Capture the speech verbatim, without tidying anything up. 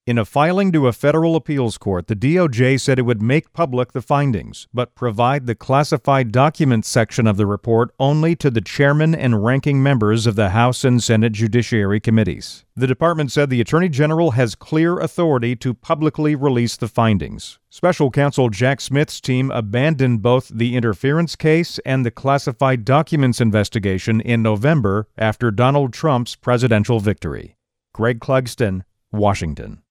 In a filing to a federal appeals court, the D O J said it would make public the findings, but provide the classified documents section of the report only to the chairman and ranking members of the House and Senate Judiciary Committees. The department said the Attorney General has clear authority to publicly release the findings. Special counsel Jack Smith's team abandoned both the interference case and the classified documents investigation in November after Donald Trump's presidential victory. Greg Clugston, Washington.